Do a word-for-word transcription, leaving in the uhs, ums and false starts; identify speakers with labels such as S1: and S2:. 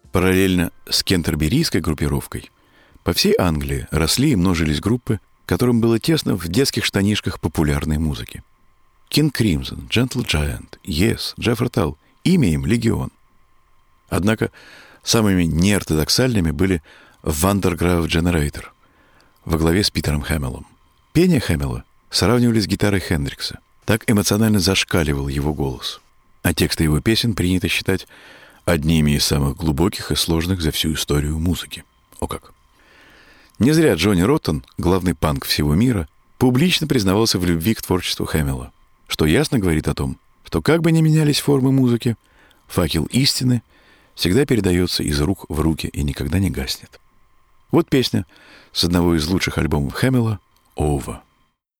S1: Параллельно с кентерберийской группировкой по всей Англии росли и множились группы, которым было тесно в детских штанишках популярной музыки. King Crimson, Gentle Giant, Yes, Jethro Tull, имя им легион. Однако самыми неортодоксальными были Wondergrove Generator во главе с Питером Хэмиллом. Пение Хэмилла сравнивали с гитарой Хендрикса. Так эмоционально зашкаливал его голос. А тексты его песен принято считать одними из самых глубоких и сложных за всю историю музыки. О как! Не зря Джонни Роттен, главный панк всего мира, публично признавался в любви к творчеству Хэмилла, что ясно говорит о том, что как бы ни менялись формы музыки, факел истины всегда передается из рук в руки и никогда не гаснет. Вот песня с одного из лучших альбомов Хэмилла «Over».